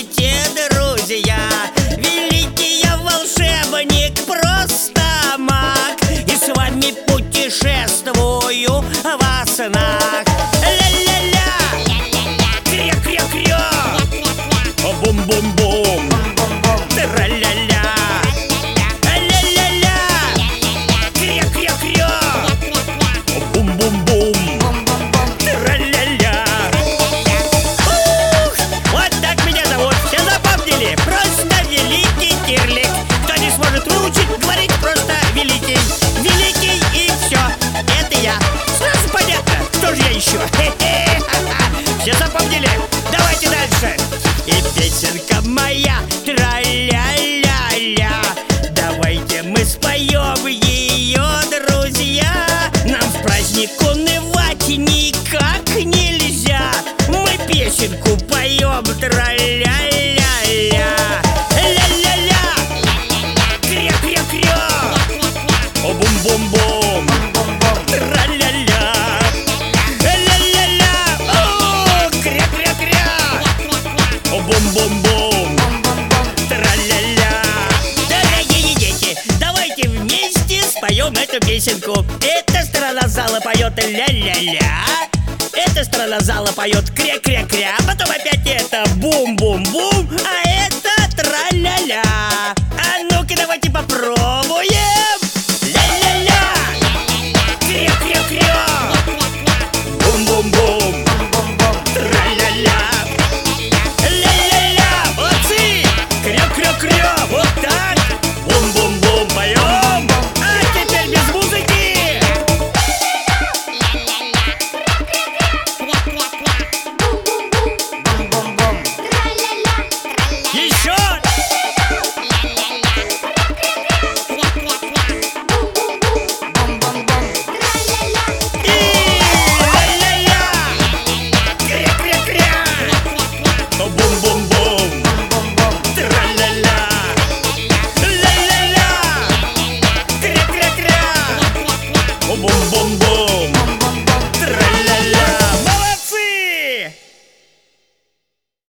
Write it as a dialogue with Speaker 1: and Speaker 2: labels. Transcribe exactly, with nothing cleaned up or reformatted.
Speaker 1: Здравствуйте, друзья! Великий я волшебник, просто маг, и с вами путешествую во снах. Ля-ля-ля! Кря-кря-кря! Бум-бум-бум! Тра-ля-ля! Ля-ля-ля! Кря-кря-кря! Бум-бум-бум! Тра-ля-ля! Ух! Вот так меня зовут, все запомнили? Просто великий Кирлик. Кто не сможет выучить, говорить просто великий. Великий и все, это я. Сразу понятно, кто же я еще? Все запомнили? Давайте дальше. И песенка моя тра-ля-ля-ля. Давайте мы споем ее, друзья. Нам в праздник унывать никак нельзя. Мы песенку поем тра-ля-ля-ля. Ля-ля-ля. Кря-кря-кря. Бум-бум-бум. Тра-ля-ля. Ля-ля-ля. О, кря-кря-кря. Бум-бум-бум. Тра-ля-ля. Дорогие дети, давайте вместе споем эту песенку. Эта сторона зала поет ля-ля-ля. Эта сторона зала поет кря-кря-кря. Потом опять это бум-бум-бум. А это тра-ля-ля. А ну-ка давайте попробуем.